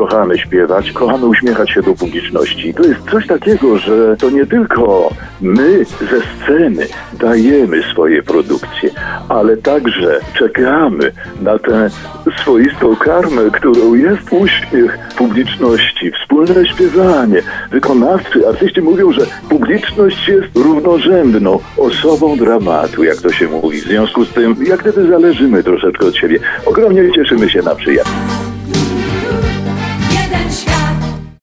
kochamy śpiewać, kochamy uśmiechać się do publiczności. To jest coś takiego, że to nie tylko my ze sceny dajemy swoje produkcje, ale także czekamy na tę swoistą karmę, którą jest uśmiech publiczności, wspólne śpiewanie. Wykonawcy, artyści mówią, że publiczność jest równorzędną osobą dramatu, jak to się mówi. W związku z tym, jak gdyby zależymy troszeczkę od siebie. Ogromnie cieszymy się na przyjaźń. Jeden świat.